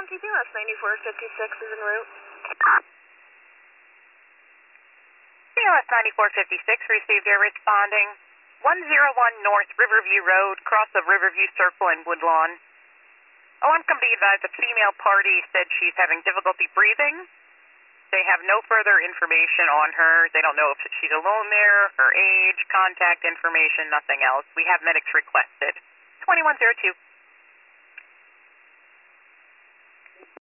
on TPS 9456 is en route. TPS 9456 received air responding 101 North Riverview Road, cross of Riverview Circle and Woodlawn. Alarm can be advised the female party said she's having difficulty breathing. They have no further information on her. They don't know if she's alone there, her age, contact information, nothing else. We have medics requested. 2102.